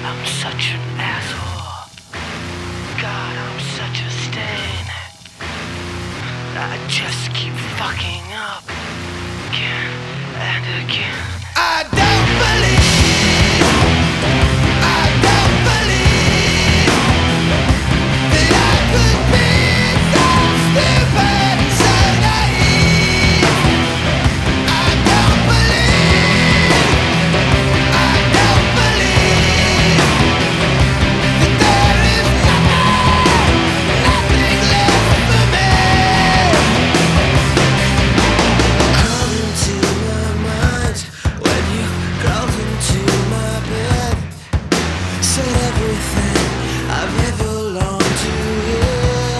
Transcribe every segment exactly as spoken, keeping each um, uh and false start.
I'm such an asshole. God, I'm such a stain. I just keep fucking up again and again. I don't believe, I don't believe that I could be so stupid and so naive. I don't believe, I don't believe that there is nothing, nothing left for me. Crawled into my mind when you crawled into my bed. Said everything I've ever longed to hear.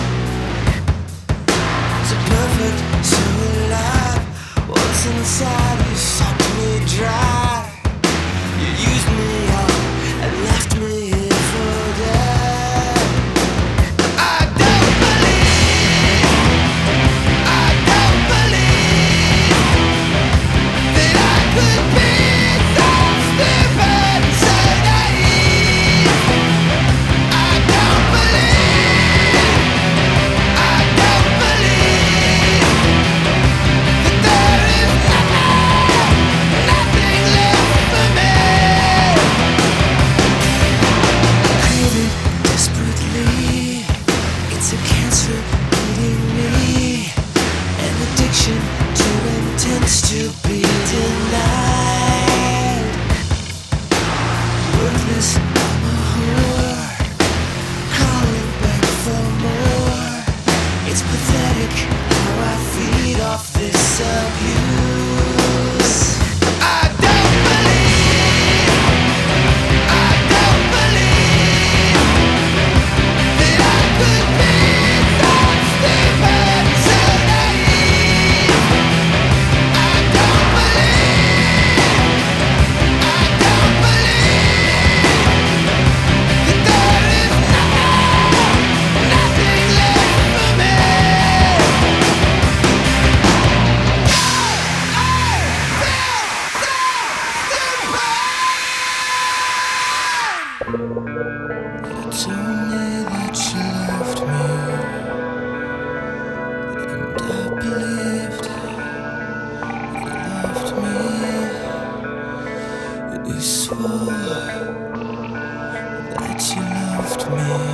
So perfect, so alive. What's inside you sucked me dry. You used me up and left me here for dead. I don't believe, I don't believe that I could be so stupid and so naive. I don't believe, I don't believe that there is nothing, nothing left for me. Crave it desperately. It's a cancer eating me. An addiction too intense to be denied. Worthless, I'm a whore, crawling back for more. It's pathetic how I feed off this abuse. I don't believe, I don't believe that I could be so stupid and so naive. I don't believe, I don't believe that there is nothing, nothing left for me. You told me that you loved me, and I believed you loved me. You swore that you loved me.